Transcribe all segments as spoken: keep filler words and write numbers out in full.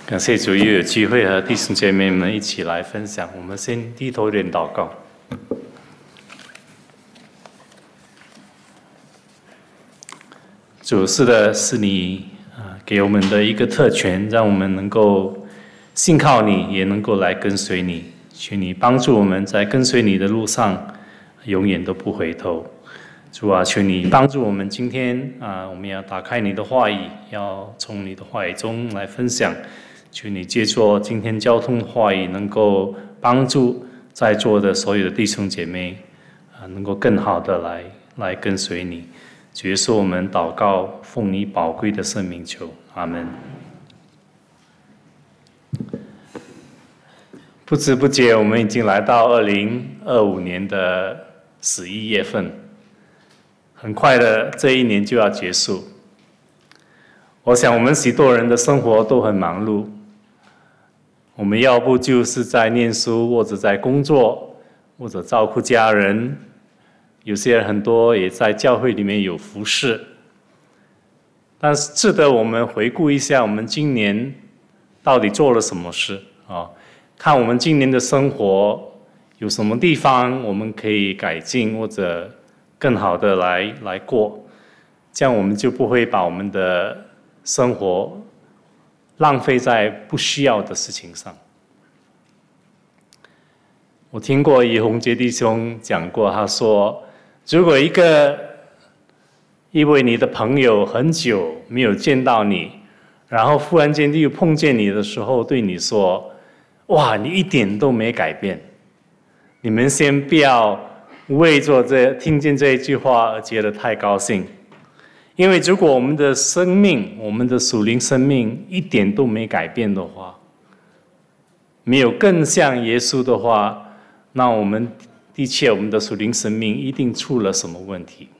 感谢主，又有机会和弟兄姐妹们一起来分享。我们先低头点祷告。主，是的，是你啊给我们的一个特权，让我们能够信靠你，也能够来跟随你。请你帮助我们在跟随你的路上，永远都不回头。主啊，求你帮助我们今天啊，我们要打开你的话语，要从你的话语中来分享。求你借助今天交通的话语，能够帮助在座的所有的弟兄姐妹啊，能够更好的来来跟随你。主耶稣，我们祷告，奉你宝贵的圣名求，阿们。不知不觉，我们已经来到二零二五年的十一月份，很快的这一年就要结束。我想，我们许多人的生活都很忙碌。我们要不就是在念书，或者在工作，或者照顾家人。有些人很多也在教会里面有服侍。但是值得我们回顾一下，我们今年到底做了什么事啊？看我们今年的生活有什么地方我们可以改进，或者更好的来来过，这样我们就不会把我们的生活浪费在不需要的事情上。我听过于洪杰弟兄讲过，他说，如果一个因为你的朋友很久没有见到你，然后忽然间又碰见你的时候对你说，哇，你一点都没改变，你们先不要为着这听见这一句话而觉得太高兴。因为如果我们的生命，我们的属灵生命一点都没改变的话，没有更像耶稣的话，那我们的确我们的属灵生命一定出了什么问题。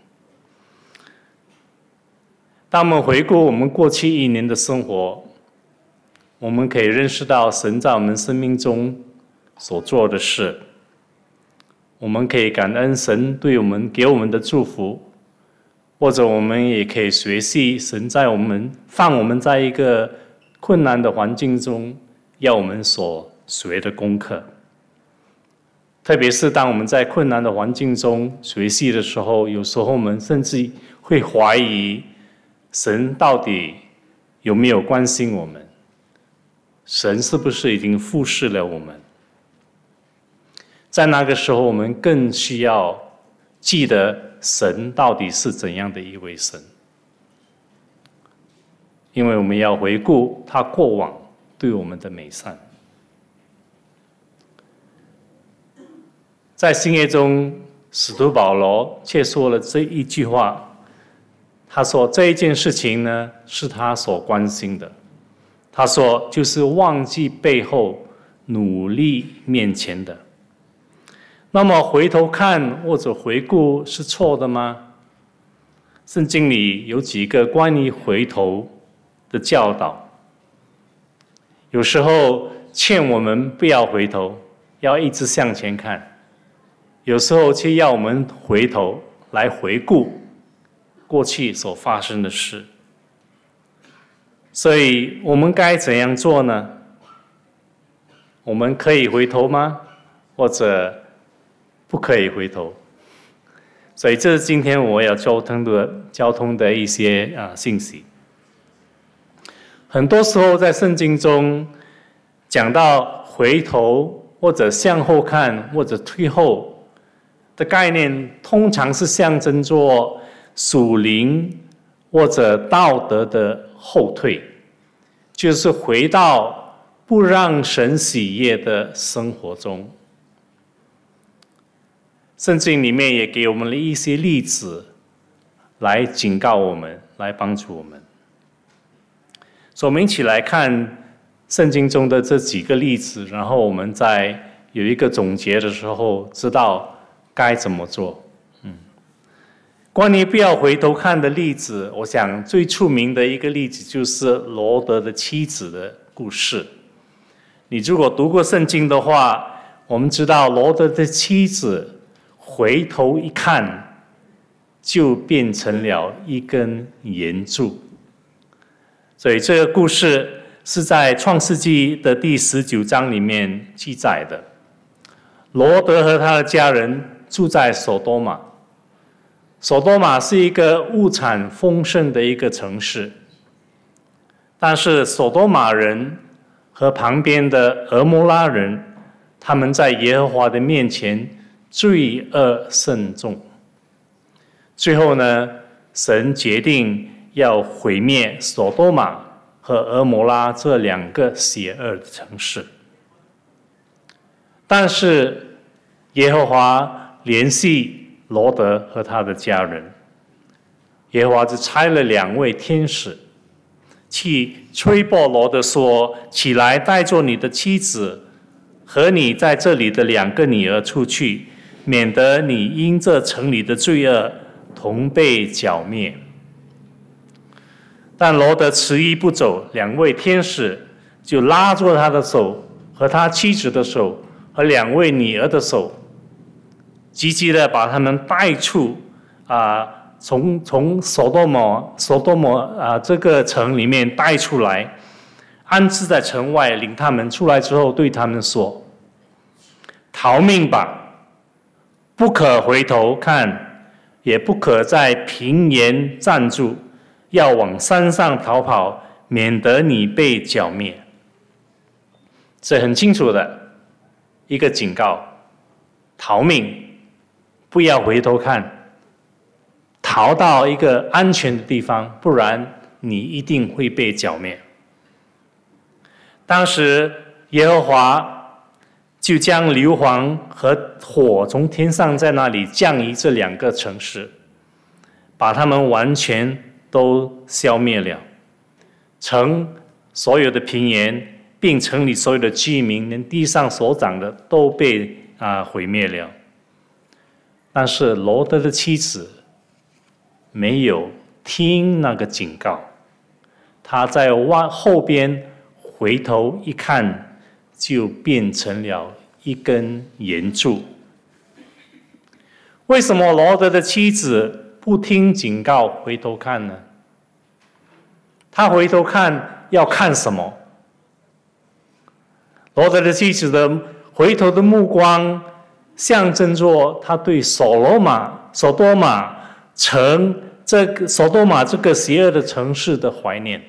当我们回顾我们过去一年的生活，我们可以认识到神在我们生命中所做的事，我们可以感恩神对我们给我们的祝福，或者我们也可以学习神在我们放我们在一个困难的环境中要我们所学的功课。特别是当我们在困难的环境中学习的时候，有时候我们甚至会怀疑神到底有没有关心我们，神是不是已经忽视了我们。在那个时候我们更需要记得神到底是怎样的一位神，因为我们要回顾他过往对我们的美善。在新约中，使徒保罗却说了这一句话，他说这一件事情呢是他所关心的，他说就是忘记背后，努力面前的。那么回头看或者回顾是错的吗？圣经里有几个关于回头的教导，有时候劝我们不要回头，要一直向前看，有时候却要我们回头来回顾过去所发生的事。所以我们该怎样做呢？我们可以回头吗？或者不可以回头？所以这是今天我要交通的交通的一些啊信息。很多时候在圣经中讲到回头或者向后看或者退后的概念，通常是象征着属灵或者道德的后退，就是回到不让神喜悦的生活中。圣经里面也给我们了一些例子来警告我们，来帮助我们。所以我们一起来看圣经中的这几个例子，然后我们在有一个总结的时候知道该怎么做。嗯，关于不要回头看的例子，我想最出名的一个例子就是罗德的妻子的故事。你如果读过圣经的话，我们知道罗德的妻子回头一看，就变成了一根岩柱。所以这个故事是在创世纪的第十九章里面记载的。罗德和他的家人住在索多玛。索多玛是一个物产丰盛的一个城市，但是索多玛人和旁边的俄摩拉人，他们在耶和华的面前罪恶甚重。最后呢，神决定要毁灭索多玛和俄摩拉这两个邪恶的城市。但是耶和华联系罗德和他的家人，耶和华就差了两位天使去催迫罗德说：起来，带着你的妻子和你在这里的两个女儿出去，免得你因这城里的罪恶同被剿灭。但罗德迟疑不走，两位天使就拉住他的手和他妻子的手和两位女儿的手，积极的把他们带出啊、呃，从从索多玛索多玛啊这个城里面带出来，安置在城外，领他们出来之后，对他们说：逃命吧，不可回头看，也不可在平原站住，要往山上逃跑，免得你被剿灭。这很清楚的一个警告：逃命，不要回头看，逃到一个安全的地方，不然你一定会被剿灭。当时耶和华就将硫磺和火从天上在那里降于这两个城市，把他们完全都消灭了。城所有的平原，并城里所有的居民，连地上所长的都被啊毁灭了。但是罗德的妻子没有听那个警告，他在后边回头一看，就变成了一根岩柱。为什么罗德的妻子不听警告回头看呢？他回头看要看什么？罗德的妻子的回头的目光象征着他对所罗玛、索多玛城这个索多玛这个邪恶的城市的怀念。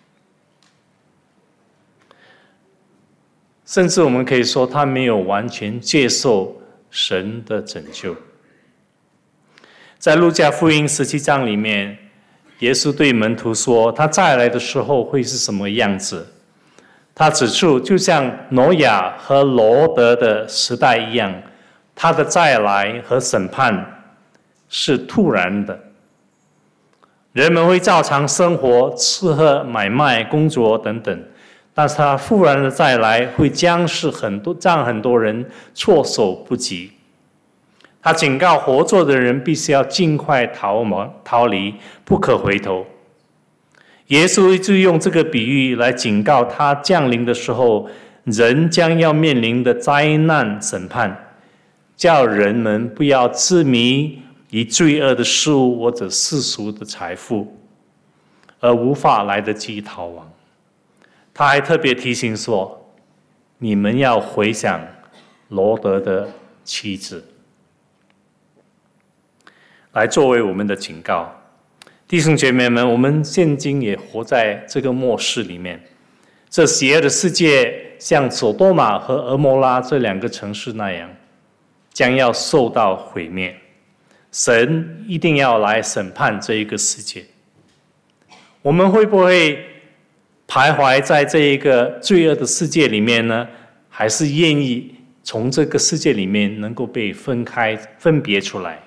甚至我们可以说，他没有完全接受神的拯救。在路加福音十七章里面，耶稣对门徒说，他再来的时候会是什么样子？他指出，就像挪亚和罗德的时代一样，他的再来和审判是突然的。人们会照常生活、吃喝、买卖、工作等等，但是他忽然的再来会将是很多让很多人措手不及。他警告活着的人必须要尽快逃亡逃离，不可回头。耶稣就用这个比喻来警告他降临的时候，人将要面临的灾难审判，叫人们不要痴迷于罪恶的事物或者世俗的财富，而无法来得及逃亡。他还特别提醒说，你们要回想罗德的妻子，来作为我们的警告。弟兄姐妹们，我们现今也活在这个末世里面，这邪恶的世界像索多玛和俄摩拉这两个城市那样，将要受到毁灭。神一定要来审判这一个世界。我们会不会徘徊在这一个罪恶的世界里面呢？还是愿意从这个世界里面能够被分开、分别出来？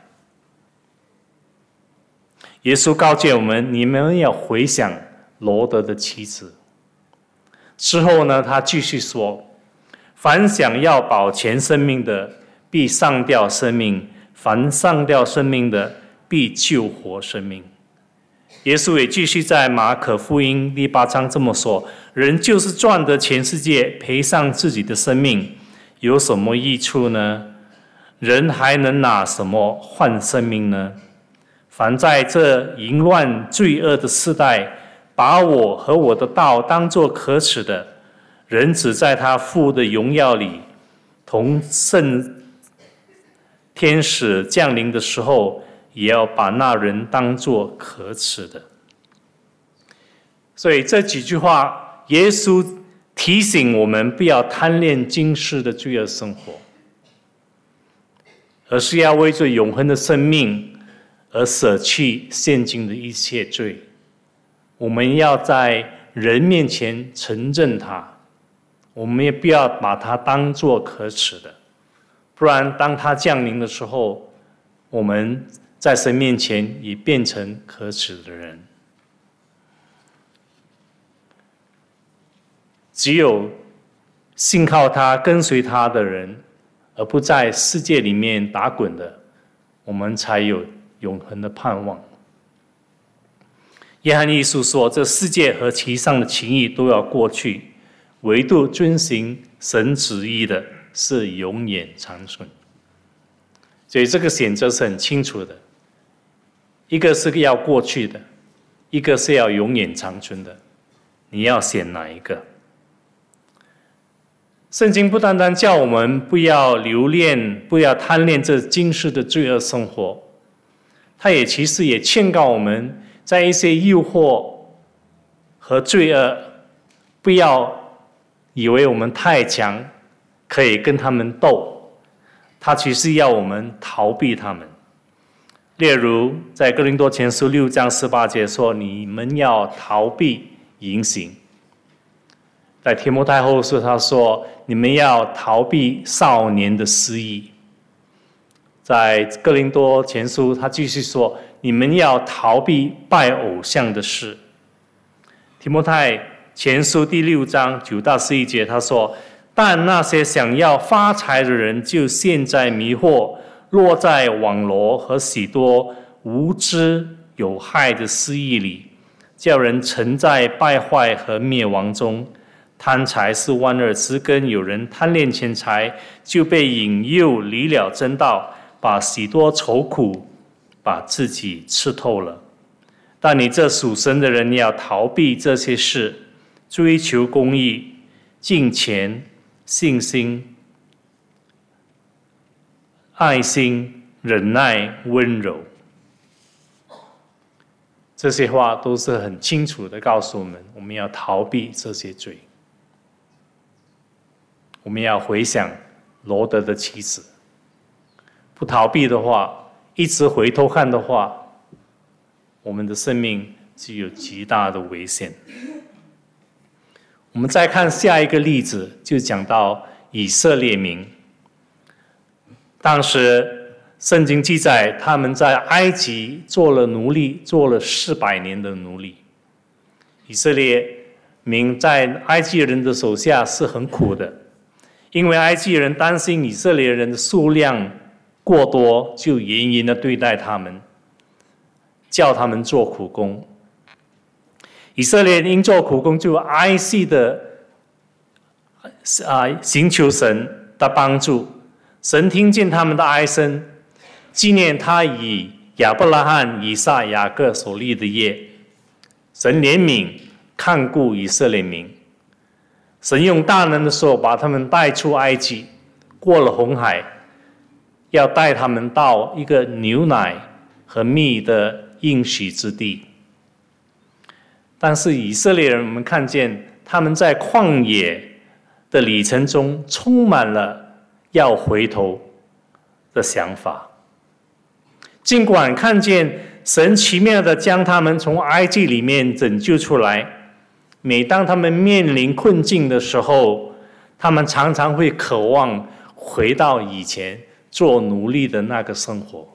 耶稣告诫我们，你们要回想罗德的妻子。之后呢，他继续说，凡想要保全生命的，必丧掉生命；凡丧掉生命的，必救活生命。耶稣也继续在马可福音第八章这么说：人就是赚得全世界，赔上自己的生命，有什么益处呢？人还能拿什么换生命呢？凡在这淫乱罪恶的世代把我和我的道当作可耻的，人子在他父的荣耀里，同圣天使降临的时候，也要把那人当作可耻的。所以这几句话，耶稣提醒我们不要贪恋今世的罪恶生活，而是要为着永恒的生命而舍弃现今的一切罪。我们要在人面前承认他，我们也不要把他当作可耻的，不然当他降临的时候，我们在神面前也变成可耻的人。只有信靠他、跟随他的人，而不在世界里面打滚的，我们才有永恒的盼望。约翰一书说，这世界和其上的情意都要过去，唯独遵行神旨意的是永远长存。所以这个选择是很清楚的，一个是要过去的，一个是要永远长存的，你要选哪一个？圣经不单单叫我们不要留恋、不要贪恋这今世的罪恶生活，它也其实也劝告我们，在一些诱惑和罪恶，不要以为我们太强，可以跟他们斗，它其实要我们逃避他们。例如在哥林多前书六章十八节说，你们要逃避淫行。在提摩太后书他说，你们要逃避少年的私意。在哥林多前书他继续说，你们要逃避拜偶像的事。提摩太前书第六章九到十一节他说，但那些想要发财的人就陷在迷惑，落在网罗和许多无知有害的私意里，叫人沉在败坏和灭亡中。贪财是万恶之根，有人贪恋钱财，就被引诱离了真道，把许多愁苦把自己吃透了。但你这属神的人要逃避这些事，追求公义、敬虔、信心、爱心、忍耐、温柔。这些话都是很清楚的告诉我们，我们要逃避这些罪。我们要回想罗得的妻子，不逃避的话，一直回头看的话，我们的生命就有极大的危险。我们再看下一个例子，就讲到以色列民。当时圣经记载，他们在埃及做了奴隶，做了四百年的奴隶。以色列民在埃及人的手下是很苦的，因为埃及人担心以色列人的数量过多，就严严的对待他们，叫他们做苦工。以色列人因做苦工，就哀惜的啊寻求神的帮助。神听见他们的哀声，纪念他以亚伯拉罕、以撒、雅各所立的约。神怜悯看顾以色列民。神用大能的手把他们带出埃及，过了红海，要带他们到一个牛奶和蜜的应许之地。但是以色列人，我们看见他们在旷野的旅程中充满了要回头的想法。尽管看见神奇妙的将他们从埃及里面拯救出来，每当他们面临困境的时候，他们常常会渴望回到以前做奴隶的那个生活。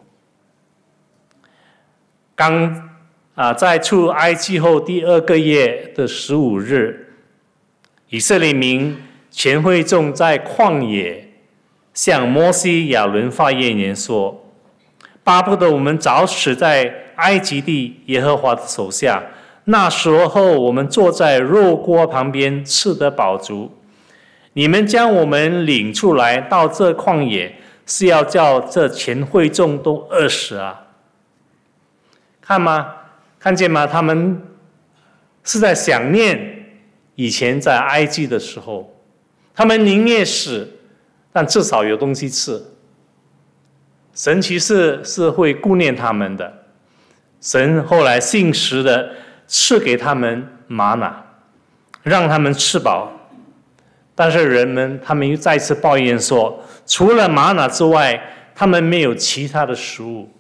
刚啊，在出埃及后第二个月的十五日，以色列民全会众在旷野向摩西、亚伦发怨言说：巴不得我们早死在埃及地耶和华的手下，那时候我们坐在肉锅旁边吃得饱足。你们将我们领出来到这旷野，是要叫这全会众都饿死啊！看吗？看见吗？他们是在想念以前在埃及的时候，他们宁愿死，但至少有东西吃。神其实是会顾念他们的，神后来信实的赐给他们玛拿，让他们吃饱。但是人们他们又再次抱怨说，除了玛拿之外，他们没有其他的食物。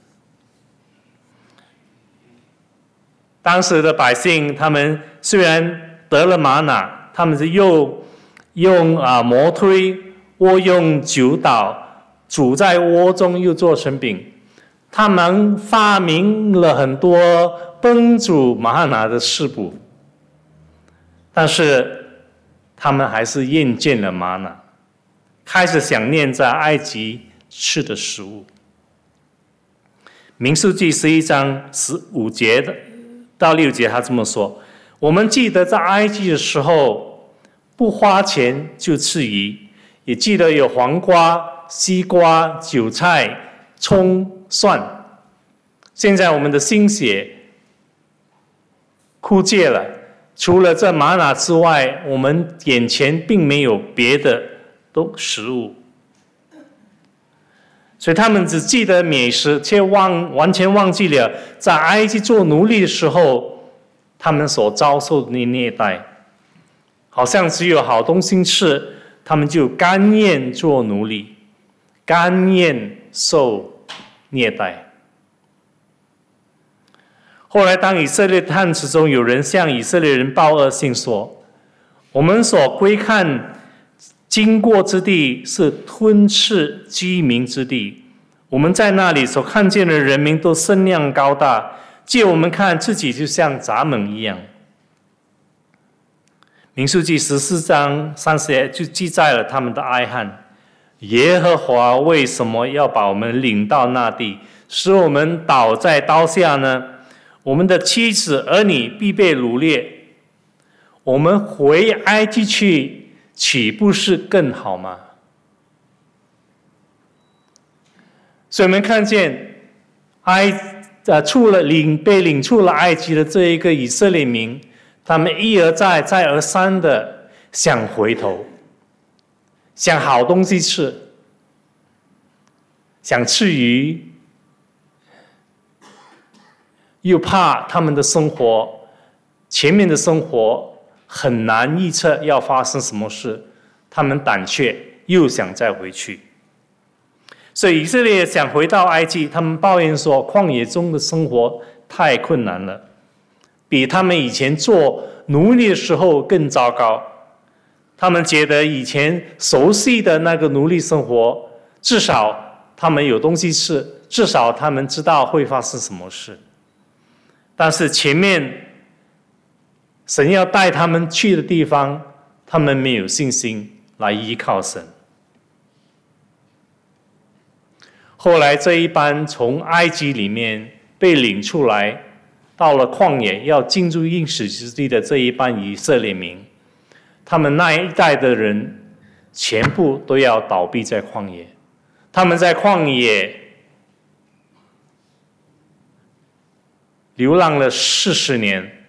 当时的百姓，他们虽然得了玛拿，他们是又用啊磨推，或用酒捣，煮在锅中又做成饼。他们发明了很多烹煮玛拿的食谱，但是他们还是厌倦了玛拿，开始想念在埃及吃的食物。民数记十一章十五节到六节，他这么说：我们记得在埃及的时候，不花钱就吃鱼，也记得有黄瓜、西瓜、韭菜、葱、蒜。现在我们的心血枯竭了，除了这玛拿之外，我们眼前并没有别的都食物。所以他们只记得美食，却忘完全忘记了在埃及做奴隶的时候，他们所遭受的虐待。好像只有好东西吃，他们就甘愿做奴隶，甘愿受虐待。后来当以色列探子中有人向以色列人报恶信说，我们所窥看经过之地是吞噬居民之地，我们在那里所看见的人民都身量高大，借我们看自己就像蚱蜢一样。民数记十四章三十节就记载了他们的哀叹，耶和华为什么要把我们领到那地，使我们倒在刀下呢？我们的妻子儿女必被掳掠，我们回埃及去，岂不是更好吗？所以我们看见埃呃出了领被领出了埃及的这一个以色列民，他们一而再再而三的想回头，想好东西吃，想吃鱼，又怕他们的生活前面的生活很难预测要发生什么事，他们胆怯，又想再回去。所以以色列想回到埃及，他们抱怨说旷野中的生活太困难了，比他们以前做奴隶的时候更糟糕。他们觉得以前熟悉的那个奴隶生活，至少他们有东西吃，至少他们知道会发生什么事。但是前面神要带他们去的地方，他们没有信心来依靠神。后来这一班从埃及里面被领出来，到了旷野要进入应许之地的这一班以色列民，他们那一代的人全部都要倒闭在旷野。他们在旷野流浪了四十年，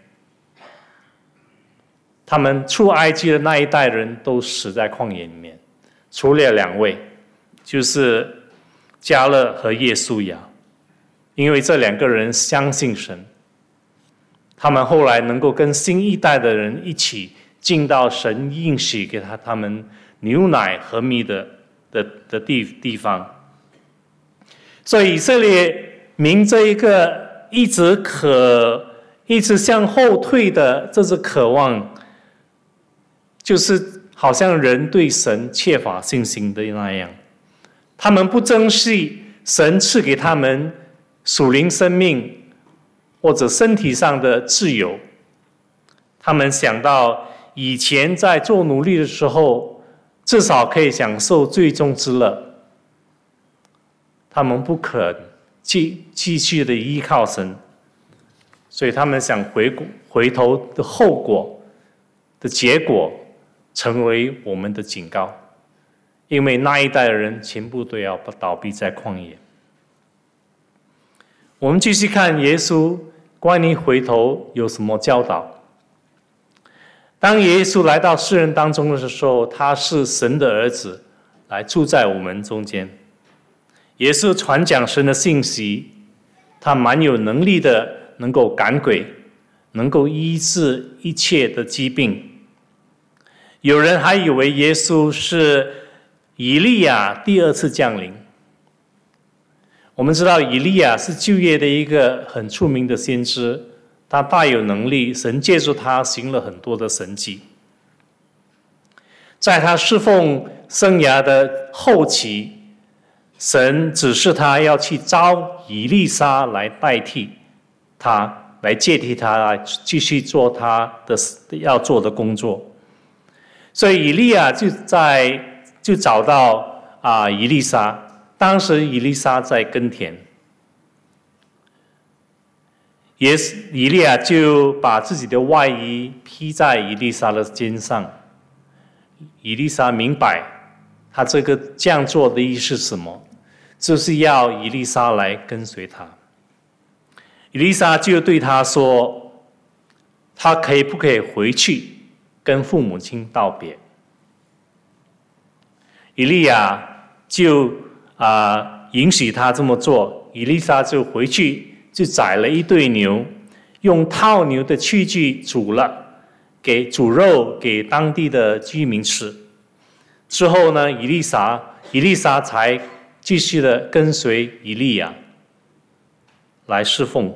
他们出埃及的那一代人都死在旷野里面，除了两位，就是迦勒和耶稣亚，因为这两个人相信神，他们后来能够跟新一代的人一起进到神应许给他他们牛奶和蜜的的的地地方。所以以色列民这一个一直可一直向后退的这是渴望，就是好像人对神缺乏信心的那样，他们不珍惜神赐给他们属灵生命或者身体上的自由。他们想到以前在做奴隶的时候，至少可以享受最终之乐，他们不肯继继续的依靠神，所以他们想回回头的后果的结果，成为我们的警告，因为那一代的人全部都要倒闭在旷野。我们继续看耶稣关于回头有什么教导。 当耶稣来到世人当中的时候，他是神的儿子，来住在我们中间。耶稣传讲神的信息，他蛮有能力的，能够赶鬼，能够医治一切的疾病。有人还以为耶稣是以利亚第二次降临。我们知道以利亚是旧约的一个很出名的先知，他大有能力，神借助他行了很多的神迹。在他侍奉生涯的后期，神指示他要去招以利沙来代替他，来接替他，来继续做他的要做的工作。所以以利亚就在就找到啊以利沙，当时以利沙在耕田，也以利亚就把自己的外衣披在以利沙的肩上。以利沙明白他这个这样做的意思是什么，就是要以利沙来跟随他。以利沙就对他说，他可以不可以回去跟父母亲道别？以利亚就啊、呃、允许他这么做。以利沙就回去，就宰了一对牛，用套牛的器具煮了，给煮肉给当地的居民吃。之后呢，以利沙以利沙才继续的跟随以利亚来侍奉。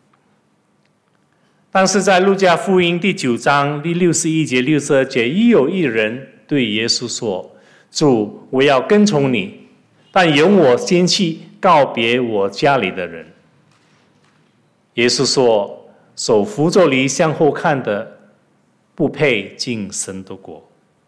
但是在路加福音第九章第六十一节、六十二节，亦有一人对耶稣说：“主，我要跟从你，但容我先去告别我家里的人。”耶稣说：“手扶着犁向后看的，不配进神的国。”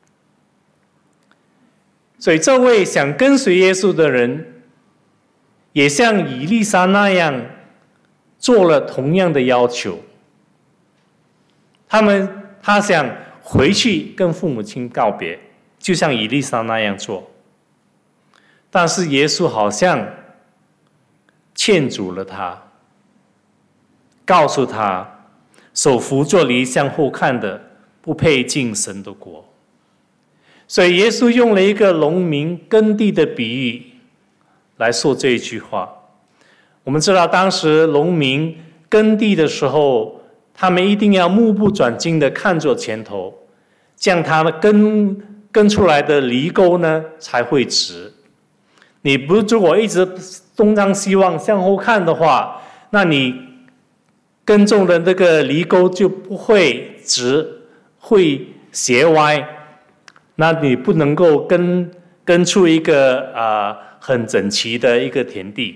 所以这位想跟随耶稣的人，也像以利沙那样做了同样的要求。他们他想回去跟父母亲告别，就像以利沙那样做。但是耶稣好像劝阻了他，告诉他，手扶着犁向后看的，不配进神的国。所以耶稣用了一个农民耕地的比喻来说这一句话。我们知道当时农民耕地的时候，他们一定要目不转睛的看着前头，这样他们耕耕出来的犁沟呢才会直。你不如果一直东张西望向后看的话，那你耕种的那个犁沟就不会直，会斜歪，那你不能够耕耕出一个啊、呃、很整齐的一个田地。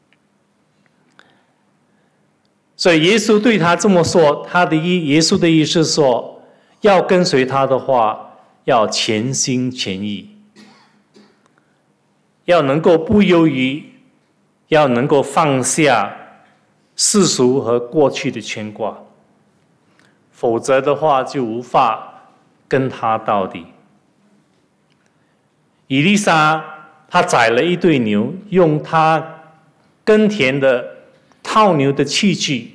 所以耶稣对他这么说，他的意耶稣的意思是说，要跟随他的话，要全心全意，要能够不忧郁，要能够放下世俗和过去的牵挂，否则的话就无法跟他到底。以利沙他宰了一对牛，用他耕田的套牛的器具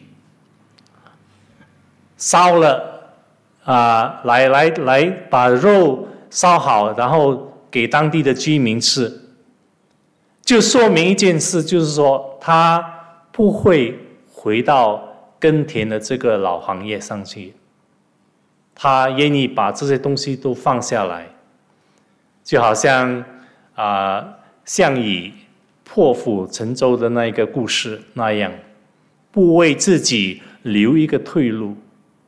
烧了啊、呃，来来来把肉烧好，然后给当地的居民吃，就说明一件事，就是说他不会回到耕田的这个老行业上去，他愿意把这些东西都放下来，就好像啊、呃、项羽破釜沉舟的那一个故事那样，不为自己留一个退路。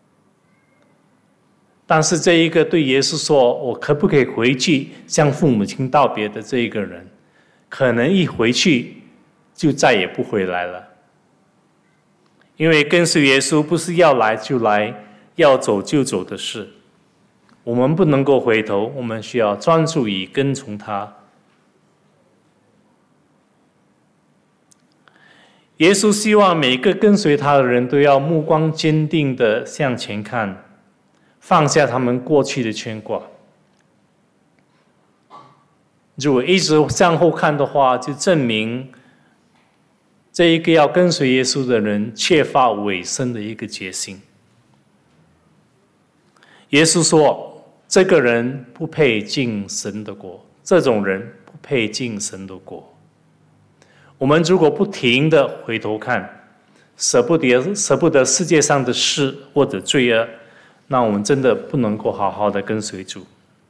但是这一个对耶稣说我可不可以回去向父母亲道别的这一个人，可能一回去就再也不回来了。因为跟随耶稣不是要来就来，要走就走的事，我们不能够回头，我们需要专注于跟从他。耶稣希望每个跟随他的人都要目光坚定地向前看，放下他们过去的牵挂。如果一直向后看的话，就证明这一个要跟随耶稣的人缺乏委身的一个决心。 耶稣说，这个人不配进神的国，这种人不配进神的国。我们如果不停地回头看，舍不得舍不得世界上的事或者罪恶，那我们真的不能够好好的跟随主。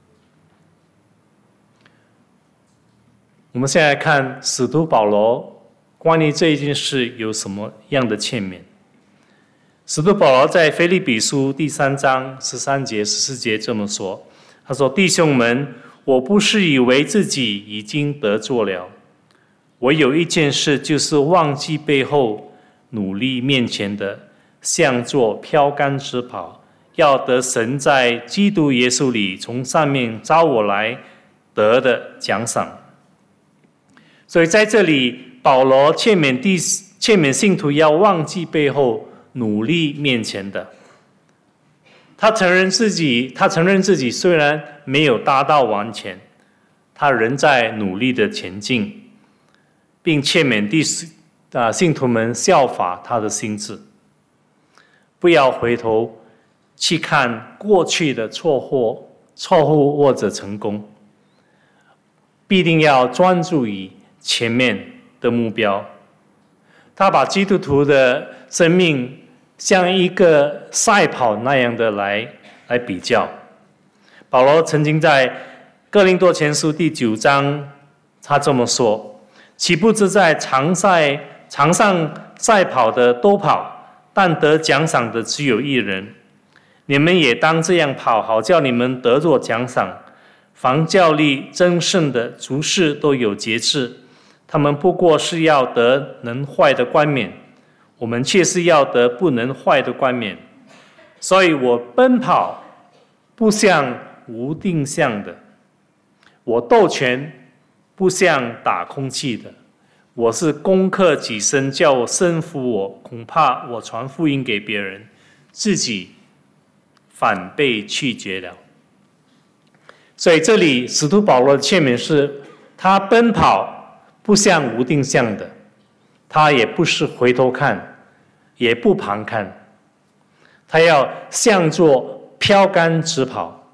我们现在看使徒保罗关于这一件事有什么样的劝勉。使徒保罗在腓立比书第三章十三节、十四节这么说，他说：弟兄们，我不是以为自己已经得着了，我有一件事，就是忘记背后，努力面前的，像作标杆直跑，要得神在基督耶稣里从上面招我来得的奖赏。所以在这里，保罗劝勉第劝勉信徒要忘记背后，努力面前的。他承认自己，他承认自己虽然没有达到完全，他仍在努力的前进，并劝勉第啊信徒们效法他的心志，不要回头去看过去的错或错误或者成功，必定要专注于前面的目标。他把基督徒的生命像一个赛跑那样的来来比较。保罗曾经在哥林多前书第九章，他这么说：岂不知在场赛场上赛跑的都跑，但得奖赏的只有一人。你们也当这样跑，好叫你们得着奖赏。凡较力争胜的诸事都有节制，他们不过是要得能坏的冠冕，我们却是要得不能坏的冠冕。所以我奔跑不像无定向的，我斗拳不像打空气的，我是攻克己身，叫我胜负我，恐怕我传福音给别人，自己反被拒绝了。所以这里使徒保罗的劝勉是，他奔跑不像无定向的，他也不是回头看，也不旁看，他要向作标杆直跑。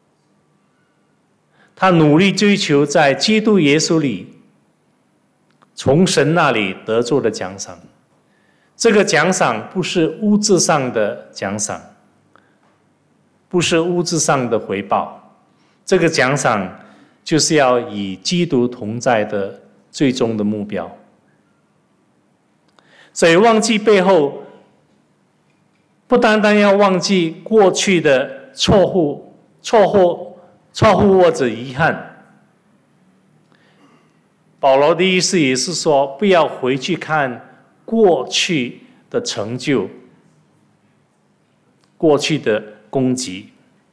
他努力追求在基督耶稣里从神那里得着的奖赏。这个奖赏不是物质上的奖赏，不是物质上的回报，这个奖赏就是要与基督同在的最终的目标。所以忘记背后，不单单要忘记过去的错误、错误、错误或者遗憾。保罗的意思也是说，不要回去看过去的成就、过去的功绩。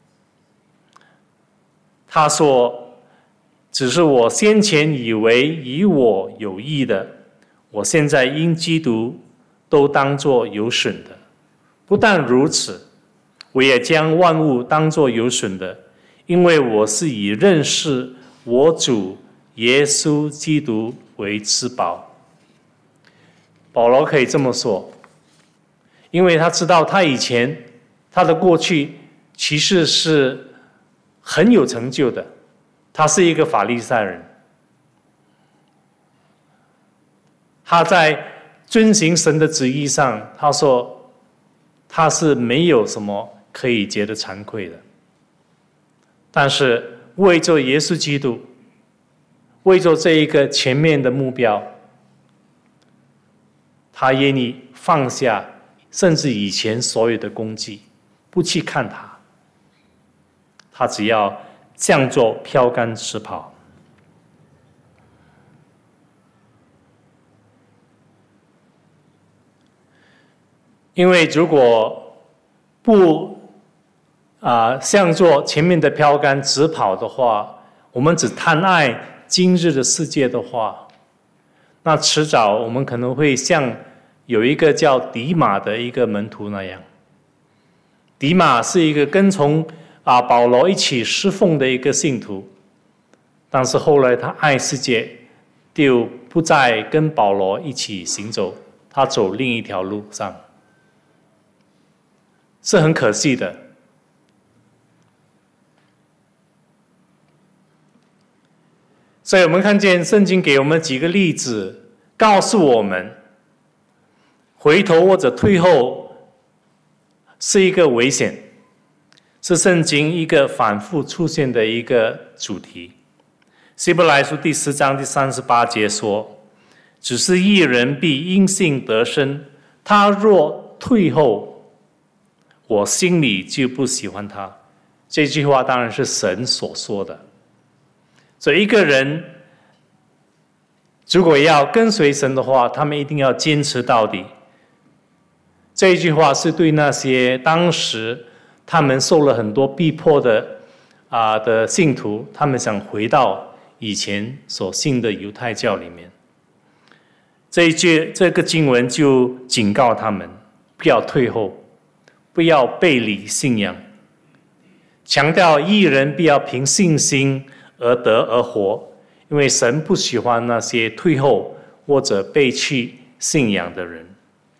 他说，只是我先前以为与我有益的，我现在因基督都当作有损的。不但如此，我也将万物当作有损的，因为我是以认识我主耶稣基督为至宝。保罗可以这么说，因为他知道他以前他的过去其实是很有成就的，他是一个法利赛人，他在遵行神的旨意上，他说他是没有什么可以觉得惭愧的。但是为着耶稣基督，为着这一个前面的目标，他愿意放下甚至以前所有的功绩，不去看他，他只要向作标杆直跑。因为如果不啊向作前面的标杆直跑的话，我们只贪爱今日的世界的话，那迟早我们可能会像有一个叫迪马的一个门徒那样。迪马是一个跟从啊保罗一起侍奉的一个信徒，但是后来他爱世界，就不再跟保罗一起行走，他走另一条路上，是很可惜的。 所以我们看见圣经给我们几个例子，告诉我们回头或者退后是一个危险，是圣经一个反复出现的一个主题。希伯来书第十章第三十八节说，只是义人必因信得生，他若退后，我心里就不喜欢他。这句话当然是神所说的。所以一个人如果要跟随神的话，他们一定要坚持到底。这一句话是对那些当时他们受了很多逼迫的啊、呃、的信徒，他们想回到以前所信的犹太教里面。这一句这个经文就警告他们，不要退后，不要背离信仰，强调义人必要凭信心而得而活，因为神不喜欢那些退后或者背弃信仰的人。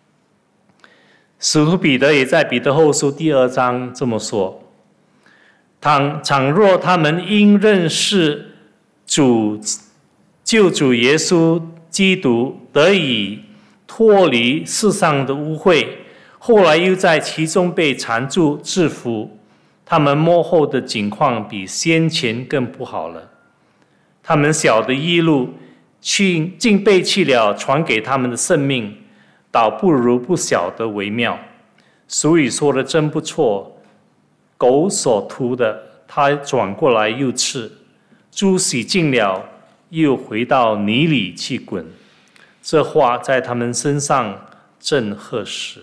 使徒彼得也在彼得后书第二章这么说，倘倘若他们因认识主救主耶稣基督得以脱离世上的污秽，后来又在其中被缠住制服，他们末后的境况比先前更不好了。他们晓得义路竟背弃了传给他们的生命，倒不如不晓得为妙。俗语说的真不错，狗所图的，它转过来又吃；猪洗净了，又回到泥里去滚。这话在他们身上正合适。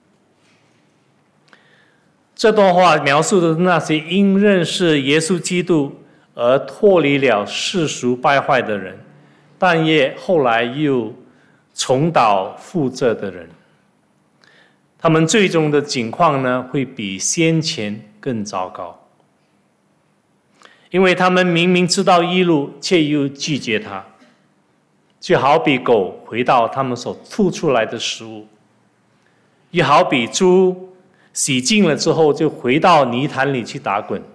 这段话描述的那些因认识耶稣基督而脱离了世俗败坏的人，但也后来又重蹈覆辙的人，他们最终的境况呢，会比先前更糟糕，因为他们明明知道义路，却又拒绝他，就好比狗回到他们所吐出来的食物，也好比猪洗净了之后就回到泥潭里去打滚。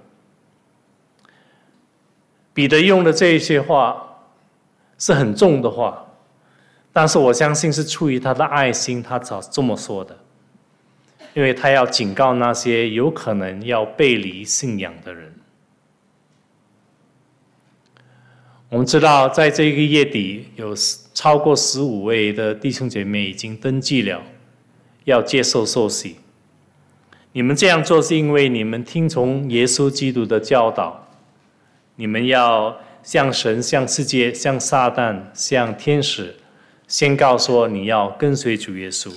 彼得用的这些话是很重的话，但是我相信是出于他的爱心，他才这么说的，因为他要警告那些有可能要背离信仰的人。我们知道在这个月底有超过十五位的弟兄姐妹已经登记了要接受受洗。你们这样做是因为你们听从耶稣基督的教导，你们要向神、向世界、向撒旦、向天使宣告说你要跟随主耶稣。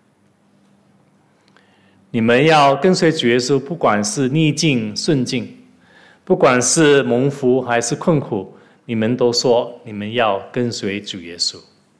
你们要跟随主耶稣，不管是逆境顺境，不管是蒙福还是困苦，你们都说你们要跟随主耶稣。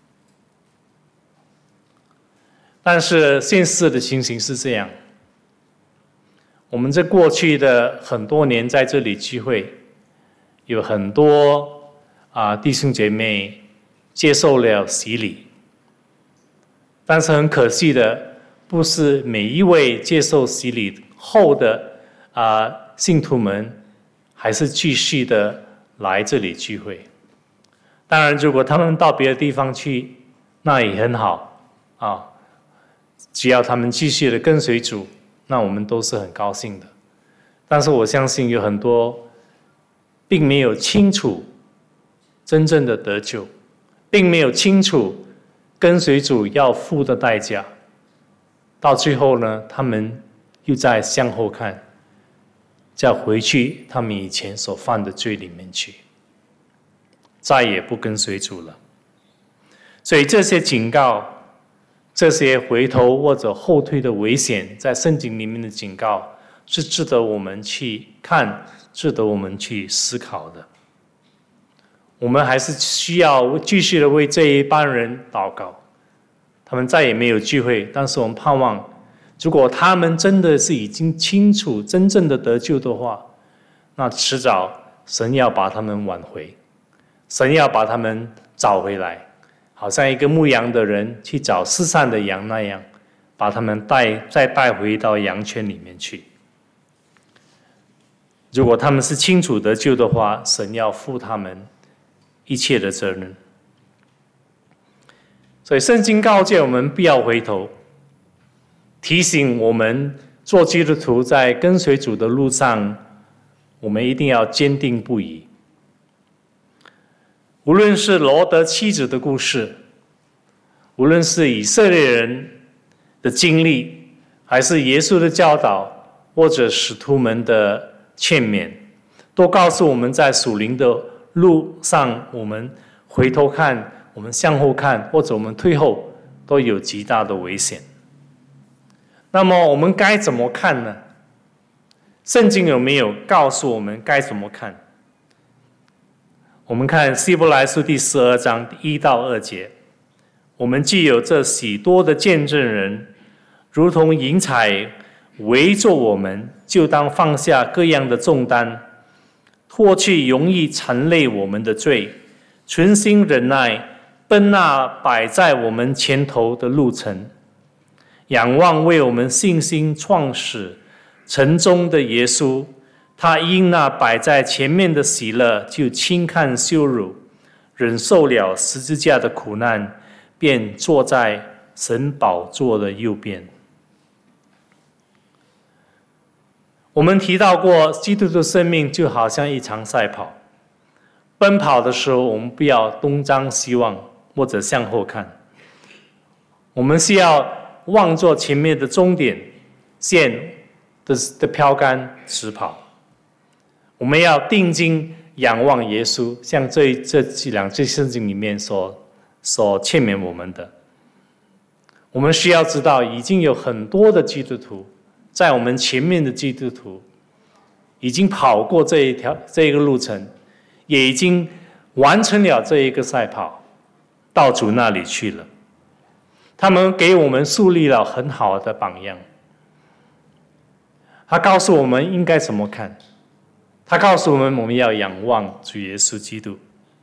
但是现实的情形是这样，我们在过去的很多年在这里聚会，有很多啊弟兄姐妹接受了洗礼，但是很可惜的，不是每一位接受洗礼后的啊信徒们还是继续的来这里聚会。当然，如果他们到别的地方去，那也很好啊，只要他们继续的跟随主，那我们都是很高兴的。但是我相信有很多并没有清楚真正的得救，并没有清楚跟随主要付的代价，到最后呢，他们又在向后看，再回去他们以前所犯的罪里面去，再也不跟随主了。所以这些警告，这些回头或者后退的危险，在圣经里面的警告，是值得我们去看，值得我们去思考的。我们还是需要继续的为这一班人祷告，他们再也没有聚会，但是我们盼望，如果他们真的是已经清楚真正的得救的话，那迟早神要把他们挽回，神要把他们找回来，好像一个牧羊的人去找失散的羊那样，把他们带再带回到羊圈里面去。如果他们是清楚得救的话，神要付他们一切的责任。所以圣经告诫我们不要回头，提醒我们做基督徒在跟随主的路上，我们一定要坚定不移。无论是罗德妻子的故事，无论是以色列人的经历，还是耶稣的教导，或者使徒们的劝勉，都告诉我们在属灵的路上，我们回头看，我们向后看，或者我们退后，都有极大的危险。那么我们该怎么看呢？圣经有没有告诉我们该怎么看？我们看希伯来书第十二章一到二节，我们既有这许多的见证人，如同云彩围着我们，就当放下各样的重担，脱去容易缠累我们的罪，存心忍耐，奔那摆在我们前头的路程，仰望为我们信心创始成终的耶稣。他因那摆在前面的喜乐，就轻看羞辱，忍受了十字架的苦难，便坐在神宝座的右边。我们提到过，基督的生命就好像一场赛跑，奔跑的时候，我们不要东张西望或者向后看，我们是要望着前面的终点线 的, 的标杆直跑。我们要定睛仰望耶稣，像这这两句圣经里面所所劝勉我们的。我们需要知道，已经有很多的基督徒，在我们前面的基督徒，已经跑过这一条这一个路程，也已经完成了这一个赛跑，到主那里去了。他们给我们树立了很好的榜样。他告诉我们应该怎么看。他告诉我们，我们要仰望主耶稣基督。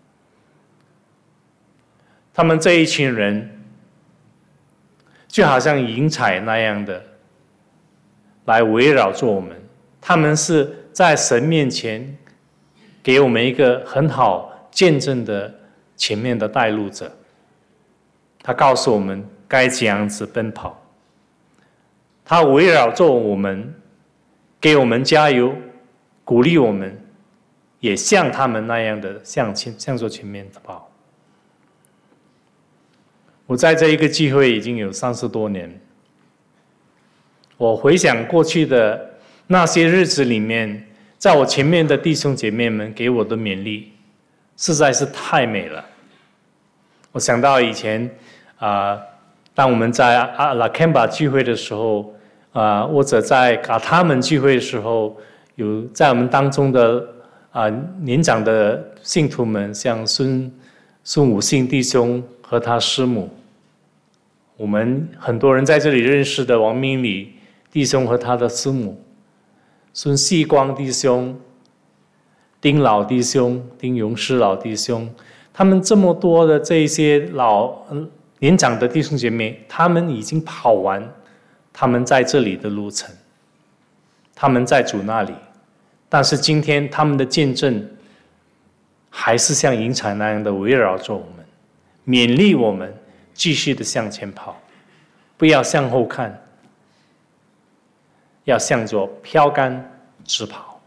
他们这一群人，就好像云彩那样的来围绕着我们。他们是在神面前给我们一个很好见证的前面的带路者。他告诉我们该怎样子奔跑。他围绕着我们，给我们加油，鼓励我们，也像他们那样的向前向着前面跑。我在这一个聚会已经有三十多年，我回想过去的那些日子里面，在我前面的弟兄姐妹们给我的勉励，实在是太美了。我想到以前啊、呃，当我们在阿拉坎巴聚会的时候，啊、呃，或者在嘎他们聚会的时候，有在我们当中的啊、呃、年长的信徒们，像孙孙武信弟兄和他师母，我们很多人在这里认识的王明礼弟兄和他的师母，孙细光弟兄、丁老弟兄、丁勇士老弟兄，他们这么多的这些老年长的弟兄姐妹，他们已经跑完他们在这里的路程，他们在主那里。但是今天他们的见证还是像云彩那样的围绕着我们，勉励我们继续的向前跑，不要向后看，要向着标杆直跑。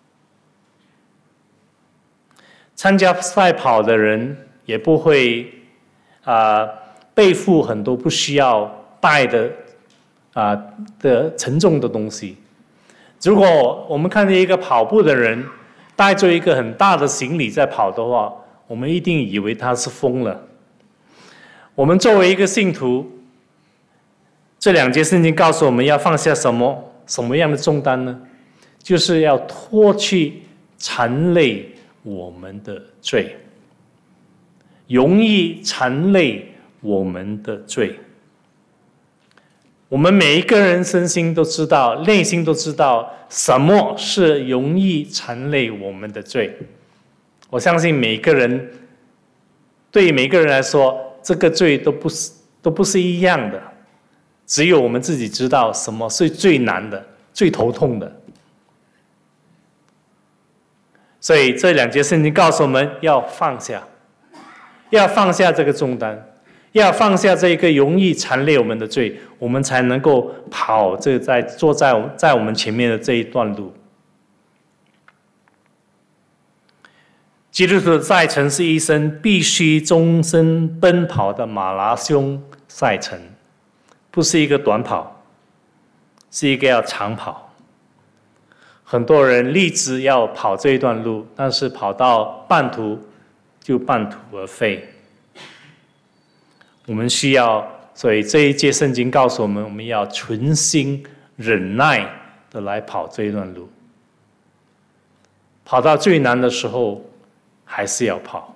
参加赛跑的人也不会啊、呃、背负很多不需要带的啊、呃、的沉重的东西。如果我们看见一个跑步的人带着一个很大的行李在跑的话，我们一定以为他是疯了。我们作为一个信徒，这两节圣经告诉我们要放下什么什么样的重担呢？就是要脱去缠累我们的罪，容易缠累我们的罪。我们每一个人身心都知道，内心都知道什么是容易缠累我们的罪。我相信每一个人，对每一个人来说，这个罪都不是都不是一样的，只有我们自己知道什么是最难的、最头痛的。所以这两节圣经告诉我们要放下， 要放下这个重担，要放下这个容易缠累我们的罪，我们才能够跑这在坐在在我们前面的这一段路。基督徒的赛程是一生必须终身奔跑的马拉松赛程，不是一个短跑，是一个要长跑。很多人立志要跑这一段路，但是跑到半途就半途而废。我们需要，所以这一节圣经告诉我们，我们要存心忍耐的来跑这一段路。跑到最难的时候，还是要跑。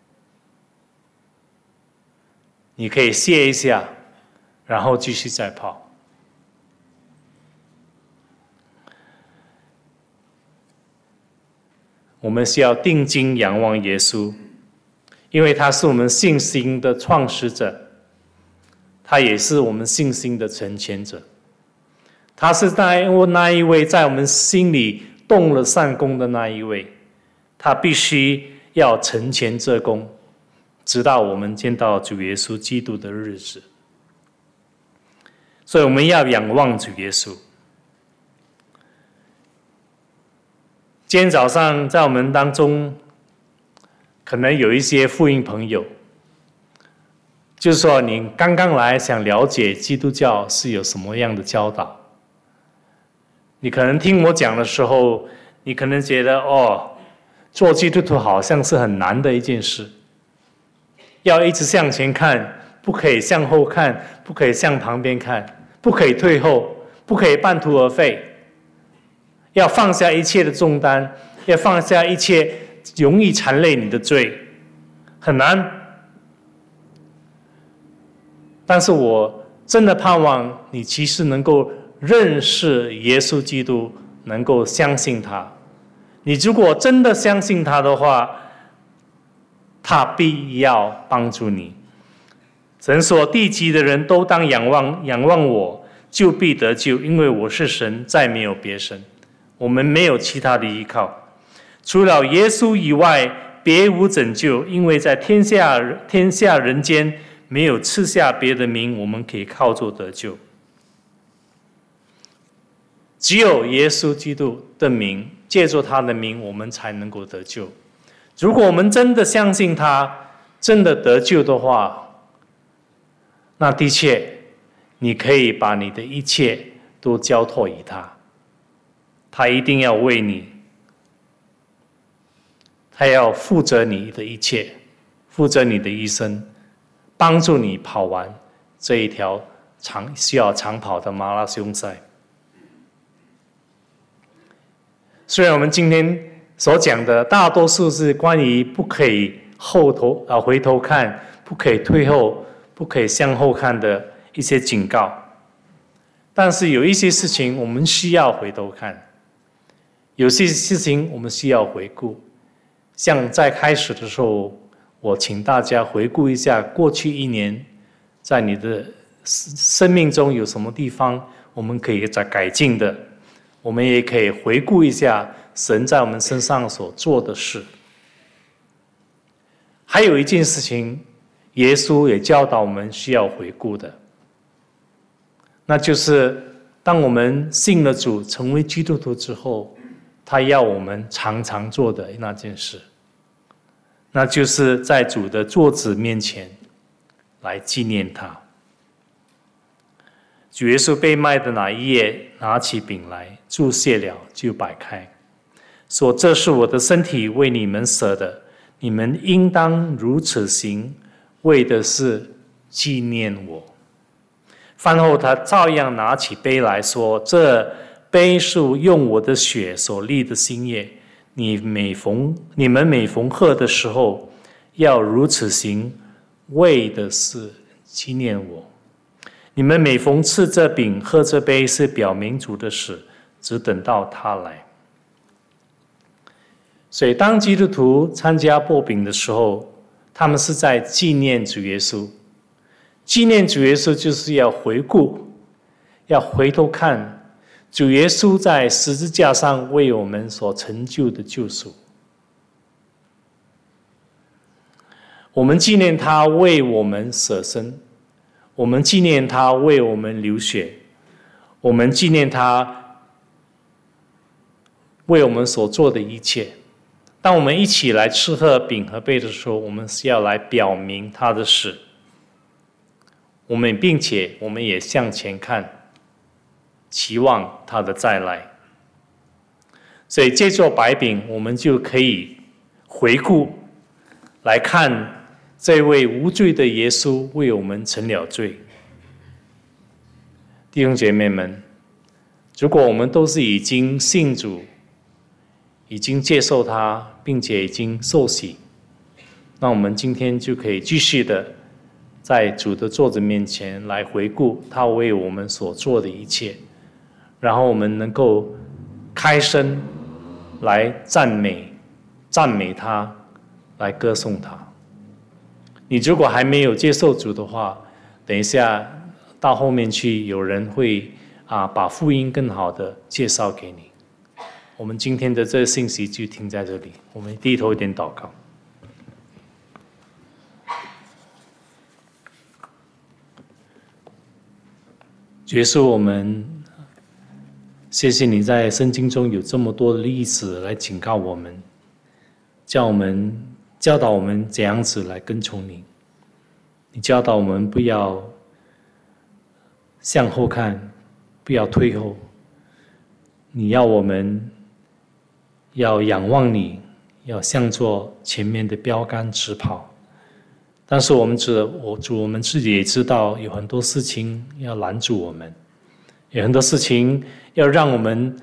你可以歇一下，然后继续再跑。我们需要定睛仰望耶稣，因为他是我们信心的创始者，他也是我们信心的成全者。他是那一位在我们心里动了善功的那一位，他必须要成全这功，直到我们见到主耶稣基督的日子。所以我们要仰望主耶稣。今天早上在我们当中，可能有一些福音朋友，就是说你刚刚来想了解基督教是有什么样的教导。你可能听我讲的时候，你可能觉得哦，做基督徒好像是很难的一件事，要一直向前看，不可以向后看，不可以向旁边看，不可以退后，不可以半途而废，要放下一切的重担，要放下一切容易缠累你的罪，很难。但是我真的盼望你其实能够认识耶稣基督，能够相信他。你如果真的相信他的话，他必要帮助你。神说地极的人都当仰望仰望我，就必得救，因为我是神，再没有别神。我们没有其他的依靠，除了耶稣以外别无拯救，因为在天下天下人间没有赐下别的名，我们可以靠着得救。只有耶稣基督的名，借助他的名，我们才能够得救。如果我们真的相信他，真的得救的话，那的确你可以把你的一切都交托于他，他一定要为你，他要负责你的一切，负责你的一生，帮助你跑完这一条长需要长跑的马拉松赛。虽然我们今天所讲的大多数是关于不可以后头啊回头看，不可以退后，不可以向后看的一些警告，但是有一些事情我们需要回头看，有些事情我们需要回顾。像在开始的时候，我请大家回顾一下过去一年，在你的生命中有什么地方我们可以再改进的，我们也可以回顾一下神在我们身上所做的事。还有一件事情，耶稣也教导我们需要回顾的，那就是当我们信了主，成为基督徒之后，他要我们常常做的那件事，那就是在主的桌子面前来纪念他。主耶稣被卖的那一夜，拿起饼来，祝谢了，就摆开，说：“这是我的身体，为你们舍的，你们应当如此行，为的是纪念我。”饭后，他照样拿起杯来说：“这杯是用我的血所立的新约，你每逢你们每逢喝的时候，要如此行，为的是纪念我。你们每逢吃这饼喝这杯，是表明主的死，只等到他来。”所以当基督徒参加擘饼的时候，他们是在纪念主耶稣。纪念主耶稣就是要回顾，要回头看主耶稣在十字架上为我们所成就的救赎。 我们纪念他为我们舍身，我们纪念他为我们流血，我们纪念他为我们所做的一切。当我们一起来吃喝饼和杯的时候，我们是要来表明他的事。我们并且我们也向前看，期望他的再来。所以借着白饼，我们就可以回顾来看这位无罪的耶稣为我们成了罪。弟兄姐妹们，如果我们都是已经信主，已经接受他，并且已经受洗，那我们今天就可以继续的在主的座子面前来回顾他为我们所做的一切，然后我们能够开声来赞美赞美他，来歌颂他。你如果还没有接受主的话，等一下到后面去，有人会啊把福音更好的介绍给你。我们今天的这个信息就停在这里，我们低头一点祷告。耶稣，我们谢谢你在圣经中有这么多的例子来警告我们，叫我们教导我们怎样子来跟从你。你教导我们不要向后看，不要退后。你要我们要仰望你，要向着前面的标杆直跑。但是我们主，我主我们自己也知道，有很多事情要拦住我们，有很多事情要让我们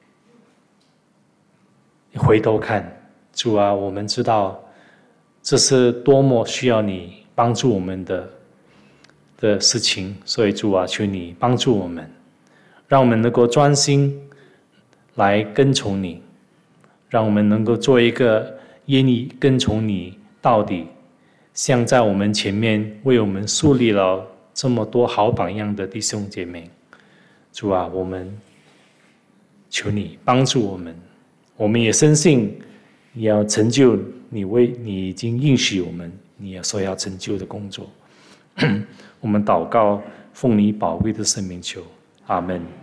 回头看。主啊，我们知道这是多么需要你帮助我们的的事情，所以主啊，求你帮助我们，让我们能够专心来跟从你，让我们能够做一个愿意跟从你到底，像在我们前面为我们树立了这么多好榜样的弟兄姐妹。主啊，我们求你帮助我们，我们也深信你要成就你为你已经应许我们你要所要成就的工作。我们祷告，奉你宝贵的圣名求，阿们。